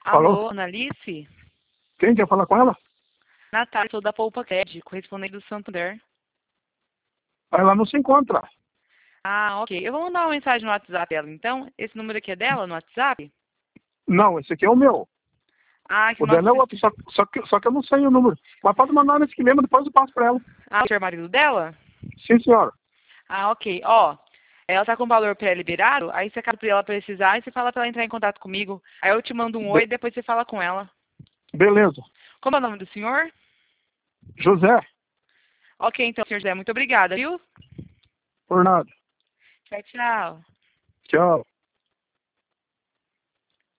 Alô, Falou? Analice? Quem quer falar com ela? Natália, sou da Poupa Cred, correspondente do Santander. Ela não se encontra. Ah, ok. Eu vou mandar uma mensagem no WhatsApp dela, então. Esse número aqui é dela, no WhatsApp? Não, esse aqui é o meu. Ah, que O o nosso... dela é outro, só que eu não sei o número. Mas pode mandar nesse que lembra, depois eu passo pra ela. Ah, o senhor marido dela? Sim, senhora. Ah, ok. Ó, ela tá com valor pré-liberado, aí você caso ela precisar, e você fala pra ela entrar em contato comigo. Aí eu te mando um oi e depois você fala com ela. Beleza. Como é o nome do senhor? José, Ok, então, senhor José, muito obrigada, viu? por nada. Tchau, tchau. Tchau.